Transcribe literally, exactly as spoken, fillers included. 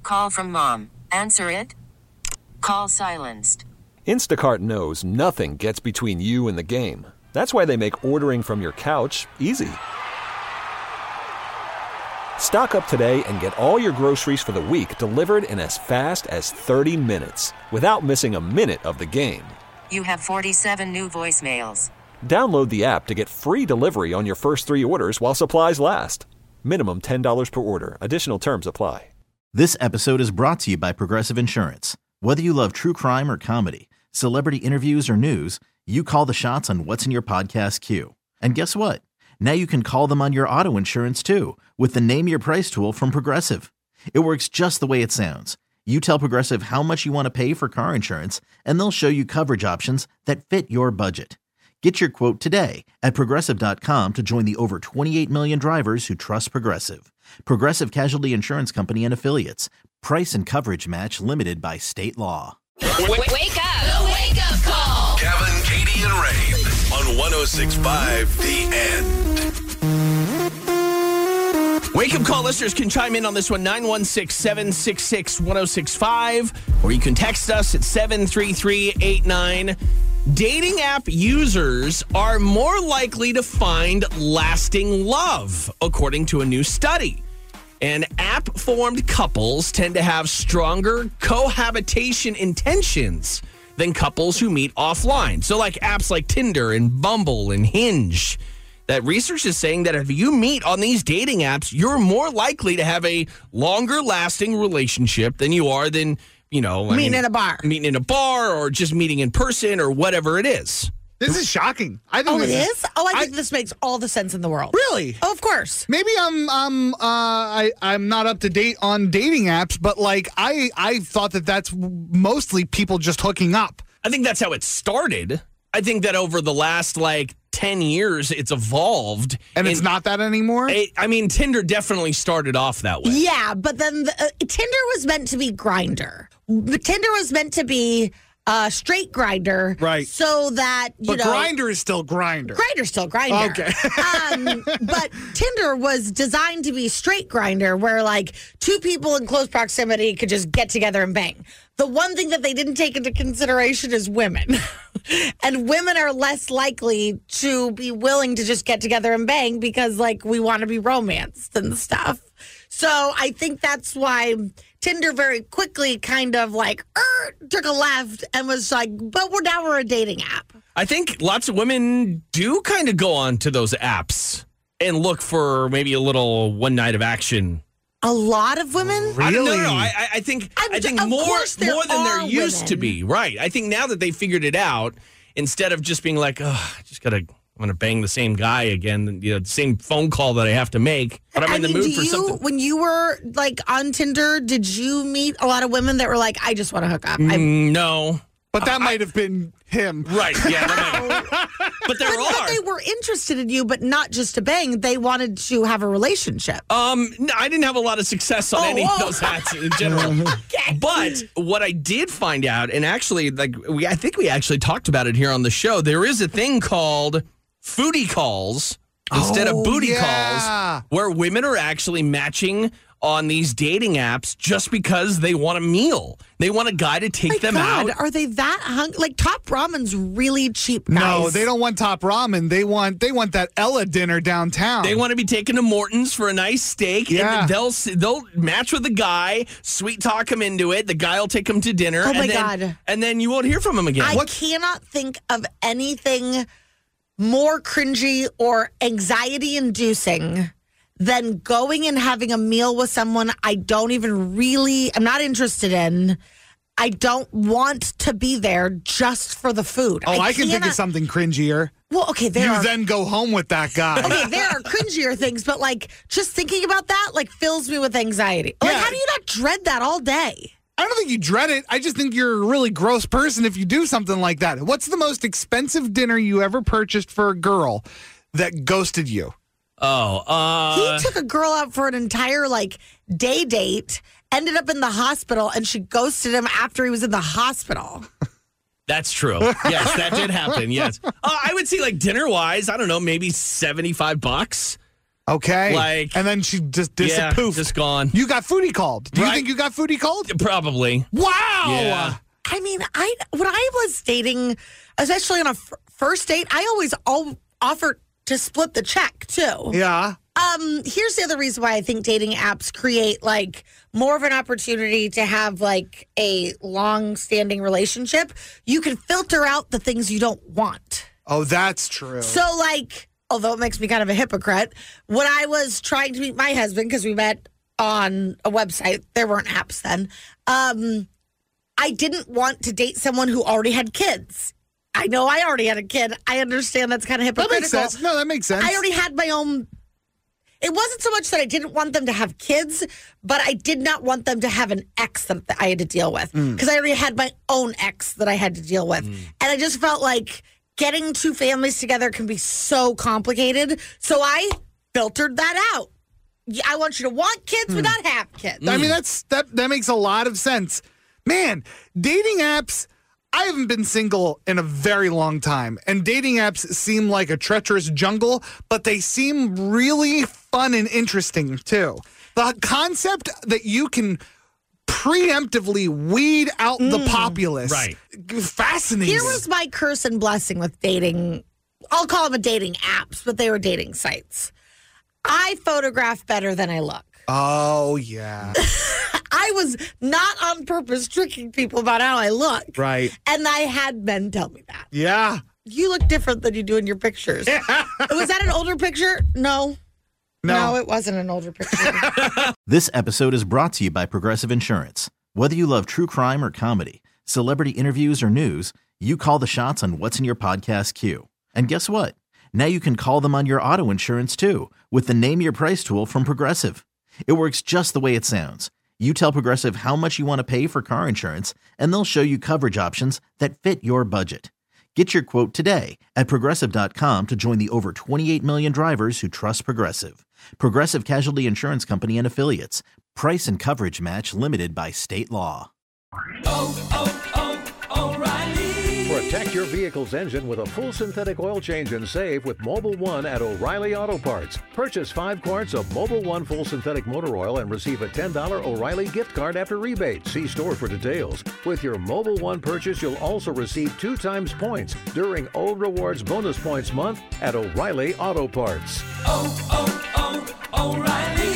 Call from mom. Answer it. Call silenced. Instacart knows nothing gets between you and the game. That's why they make ordering from your couch easy. Stock up today and get all your groceries for the week delivered in as fast as thirty minutes without missing a minute of the game. You have forty-seven new voicemails. Download the app to get free delivery on your first three orders while supplies last. Minimum ten dollars per order. Additional terms apply. This episode is brought to you by Progressive Insurance. Whether you love true crime or comedy, celebrity interviews or news, you call the shots on what's in your podcast queue. And guess what? Now you can call them on your auto insurance too with the Name Your Price tool from Progressive. It works just the way it sounds. You tell Progressive how much you want to pay for car insurance, and they'll show you coverage options that fit your budget. Get your quote today at Progressive dot com to join the over twenty-eight million drivers who trust Progressive. Progressive Casualty Insurance Company and Affiliates. Price and coverage match limited by state law. Wake, wake up! The wake up call! Kevin, Katie, and Ray on one oh six point five The End. Wake up call listeners can chime in on this one, nine one six, seven six six, one oh six five, or you can text us at seven three three eight nine. Dating app users are more likely to find lasting love, according to a new study. And app-formed couples tend to have stronger cohabitation intentions than couples who meet offline. So like apps like Tinder and Bumble and Hinge. That research is saying that if you meet on these dating apps, you're more likely to have a longer-lasting relationship than you are than, you know... Meeting I mean, in a bar. Meeting in a bar or just meeting in person or whatever it is. This is shocking. I think Oh, it this is? Oh, I think I, this makes all the sense in the world. Really? Oh, of course. Maybe I'm um uh I I'm not up to date on dating apps, but like I I thought that that's mostly people just hooking up. I think that's how it started. I think that over the last like ten years, it's evolved. And it's not that anymore? It, I mean, Tinder definitely started off that way. Yeah, but then the, uh, Tinder was meant to be Grindr. Tinder was meant to be uh, straight Grindr. Right. So that, you but know. Grindr is still Grindr. Grindr's still Grindr. Okay. um, but Tinder was designed to be straight Grindr, where like two people in close proximity could just get together and bang. The one thing that they didn't take into consideration is women. And women are less likely to be willing to just get together and bang because, like, we want to be romanced and stuff. So I think that's why Tinder very quickly kind of, like, er, took a left and was like, but we're now we're a dating app. I think lots of women do kind of go on to those apps and look for maybe a little one night of action. A lot of women? Really? I don't know. No, no. I, I think I'm, I think of more course there more than there are used women. to be. Right. I think now that they figured it out, instead of just being like, oh, I just gotta want to bang the same guy again, you know, the same phone call that I have to make, but I'm I in the mean, mood do for you, something. When you were like on Tinder, did you meet a lot of women that were like, I just want to hook up? I, Mm, no. But that might have been him. Right. Yeah. That might, but there but are. they were interested in you, but not just to bang. They wanted to have a relationship. Um, no, I didn't have a lot of success on Oh, any oh. of those hats in general. Okay. But what I did find out, and actually, like we, I think we actually talked about it here on the show. There is a thing called foodie calls instead Oh, of booty yeah. calls, where women are actually matching on these dating apps just because they want a meal. They want a guy to take My them God, out. are they that hungry? Like Top Ramen's really cheap, guys. No, they don't want top ramen. They want they want that Ella dinner downtown. They want to be taken to Morton's for a nice steak. Yeah. And they'll they'll match with the guy, sweet talk him into it. The guy will take him to dinner. Oh, my and then, God. And then you won't hear from him again. I cannot think of anything more cringy or anxiety-inducing than going and having a meal with someone I don't even really, I'm not interested in. I don't want to be there just for the food. Oh, I, I can think of cannot- something cringier. Well, okay, there You are. then go home with that guy. Okay, there are cringier things, but like just thinking about that like fills me with anxiety. Like, Yeah. how do you not dread that all day? I don't think you dread it. I just think you're a really gross person if you do something like that. What's the most expensive dinner you ever purchased for a girl that ghosted you? oh, uh, He took a girl out for an entire like day date, ended up in the hospital, and she ghosted him after he was in the hospital. that's true. Yes, that did happen. Yes. Uh, I would say like dinner wise, I don't know, maybe seventy-five bucks. Okay. Like- and then she just Yeah, disappeared. just gone. You got foodie called. Do you Right. think you got foodie called? Probably. Wow. Yeah. I mean, I when I was dating, especially on a f- first date, I always all offered to split the check too. Yeah. Um, here's the other reason why I think dating apps create like more of an opportunity to have like a long-standing relationship. You can filter out the things you don't want. Oh, that's true. So like, although it makes me kind of a hypocrite, when I was trying to meet my husband, because we met on a website, there weren't apps then, um, I didn't want to date someone who already had kids. I know I already had a kid. I understand that's kind of that hypocritical. makes sense. No, that makes sense. I already had my own. It wasn't so much that I didn't want them to have kids, but I did not want them to have an ex that I had to deal with because I already had my own ex that I had to deal with. And I just felt like getting two families together can be so complicated. So I filtered that out. Yeah, I want you to want kids but not have kids. I mean, that's that. That makes a lot of sense. Man, dating apps. I haven't been single in a very long time, and dating apps seem like a treacherous jungle, but they seem really fun and interesting, too. The concept that you can preemptively weed out the populace. Right. Fascinating. Here was my curse and blessing with dating. I'll call them a dating apps, but they were dating sites. I photograph better than I look. Oh, yeah. I was not on purpose tricking people about how I look. Right. And I had men tell me that. Yeah. You look different than you do in your pictures. Was that an older picture? No. No. No, it wasn't an older picture. This episode is brought to you by Progressive Insurance. Whether you love true crime or comedy, celebrity interviews or news, you call the shots on what's in your podcast queue. And guess what? Now you can call them on your auto insurance too with the Name Your Price tool from Progressive. It works just the way it sounds. You tell Progressive how much you want to pay for car insurance, and they'll show you coverage options that fit your budget. Get your quote today at Progressive dot com to join the over twenty-eight million drivers who trust Progressive. Progressive Casualty Insurance Company and Affiliates. Price and coverage match limited by state law. Protect your vehicle's engine with a full synthetic oil change and save with Mobil one at O'Reilly Auto Parts. Purchase five quarts of Mobil one full synthetic motor oil and receive a ten dollars O'Reilly gift card after rebate. See store for details. With your Mobil one purchase, you'll also receive two times points during O Rewards Bonus Points Month at O'Reilly Auto Parts. Oh, oh, oh, O'Reilly